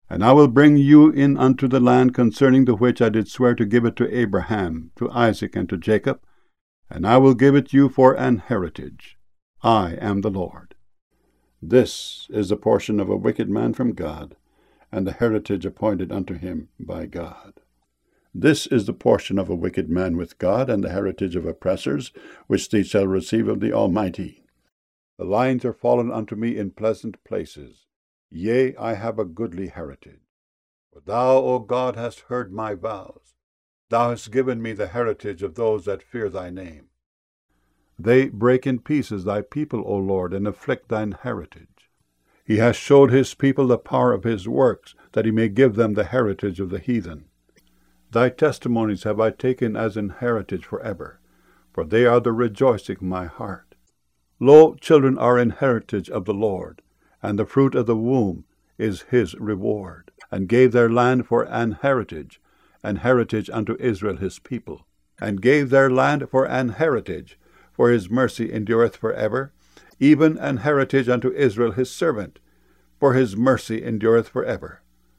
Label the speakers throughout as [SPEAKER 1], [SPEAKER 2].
[SPEAKER 1] And I will bring you in unto the land concerning the which I did swear to give it to Abraham, to Isaac, and to Jacob, and I will give it you for an heritage. I am the Lord. This is the portion of a wicked man from God, and the heritage appointed unto him by God. This is the portion of a wicked man with God, and the heritage of oppressors, which they shall receive of the Almighty. The lines are fallen unto me in pleasant places. Yea, I have a goodly heritage. For thou, O God, hast heard my vows. Thou hast given me the heritage of those that fear thy name. They break in pieces thy people, O Lord, and afflict thine heritage. He has showed his people the power of his works, that he may give them the heritage of the heathen. Thy testimonies have I taken as an heritage forever, for they are the rejoicing of my heart. Lo, children are an heritage of the Lord, and the fruit of the womb is his reward, and gave their land for an heritage unto Israel his people, and gave their land for an heritage, for his mercy endureth forever, even an heritage unto Israel his servant, for his mercy endureth forever.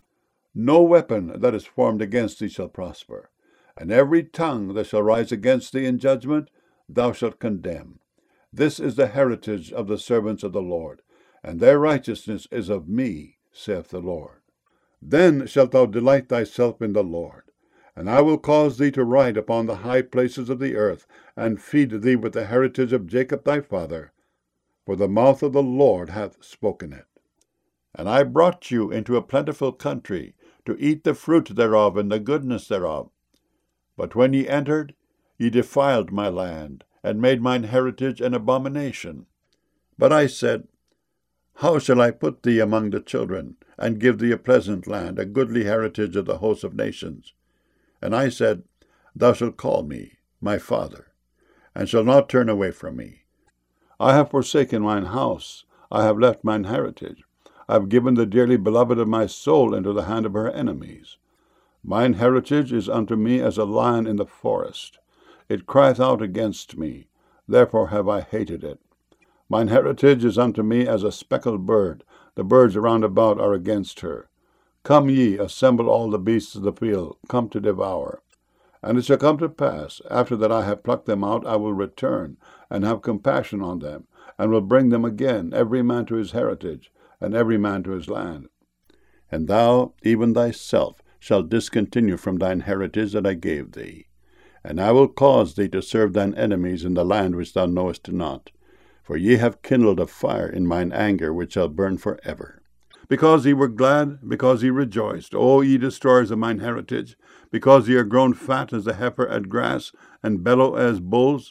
[SPEAKER 1] No weapon that is formed against thee shall prosper, and every tongue that shall rise against thee in judgment thou shalt condemn. This is the heritage of the servants of the Lord, and their righteousness is of me, saith the Lord. Then shalt thou delight thyself in the Lord, and I will cause thee to ride upon the high places of the earth, and feed thee with the heritage of Jacob thy father, for the mouth of the Lord hath spoken it. And I brought you into a plentiful country, to eat the fruit thereof and the goodness thereof. But when ye entered, ye defiled my land, and made mine heritage an abomination. But I said, How shall I put thee among the children, and give thee a pleasant land, a goodly heritage of the hosts of nations? And I said, Thou shalt call me my father, and shalt not turn away from me. I have forsaken mine house, I have left mine heritage. I have given the dearly beloved of my soul into the hand of her enemies. Mine heritage is unto me as a lion in the forest. It crieth out against me, therefore have I hated it. Mine heritage is unto me as a speckled bird. The birds around about are against her. Come ye, assemble all the beasts of the field, come to devour. And it shall come to pass, after that I have plucked them out, I will return, and have compassion on them, and will bring them again, every man to his heritage, and every man to his land. And thou, even thyself, shalt discontinue from thine heritage that I gave thee. And I will cause thee to serve thine enemies in the land which thou knowest not. For ye have kindled a fire in mine anger, which shall burn for ever. Because ye were glad, because ye rejoiced, O ye destroyers of mine heritage, because ye are grown fat as the heifer at grass, and bellow as bulls.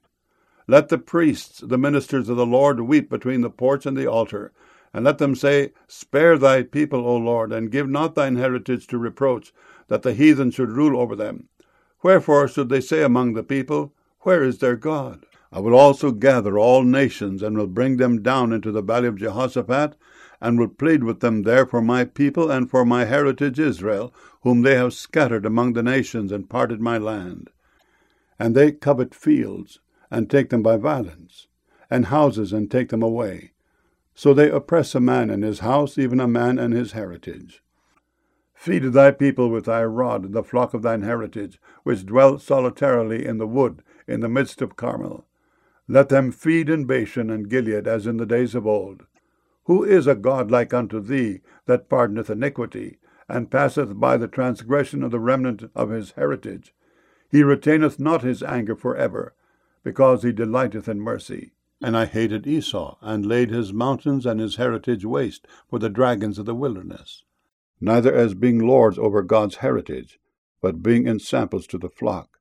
[SPEAKER 1] Let the priests, the ministers of the Lord, weep between the porch and the altar, and let them say, Spare thy people, O Lord, and give not thine heritage to reproach, that the heathen should rule over them. Wherefore should they say among the people, Where is their God? I will also gather all nations, and will bring them down into the valley of Jehoshaphat, and will plead with them there for my people and for my heritage Israel, whom they have scattered among the nations and parted my land. And they covet fields, and take them by violence, and houses, and take them away. So they oppress a man and his house, even a man and his heritage. Feed thy people with thy rod, the flock of thine heritage, which dwell solitarily in the wood, in the midst of Carmel. Let them feed in Bashan and Gilead, as in the days of old. Who is a God like unto thee, that pardoneth iniquity, and passeth by the transgression of the remnant of his heritage? He retaineth not his anger for ever, because he delighteth in mercy. And I hated Esau, and laid his mountains and his heritage waste for the dragons of the wilderness. Neither as being lords over God's heritage, but being ensamples to the flock.